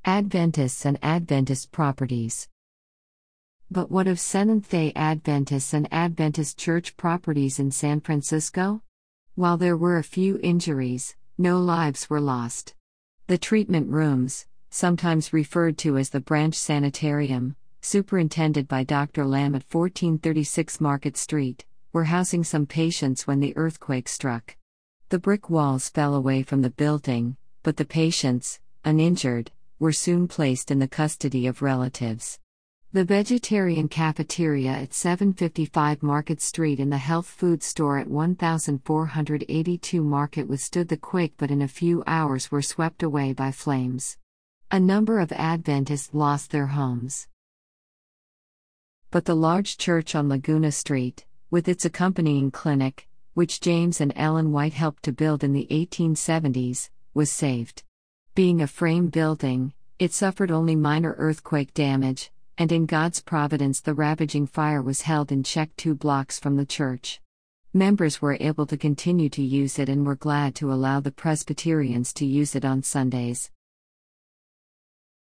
Adventists and Adventist properties. But what of Seventh-day Adventists and Adventist church properties in San Francisco? While there were a few injuries, no lives were lost. The treatment rooms, sometimes referred to as the Branch Sanitarium, superintended by Dr. Lamb at 1436 Market Street, were housing some patients when the earthquake struck. The brick walls fell away from the building, but the patients, uninjured, were soon placed in the custody of relatives. The vegetarian cafeteria at 755 Market Street and the health food store at 1482 Market withstood the quake but in a few hours were swept away by flames. A number of Adventists lost their homes. But the large church on Laguna Street, with its accompanying clinic, which James and Ellen White helped to build in the 1870s, was saved. Being a frame building, it suffered only minor earthquake damage, and in God's providence the ravaging fire was held in check 2 blocks from the church. Members were able to continue to use it and were glad to allow the Presbyterians to use it on Sundays.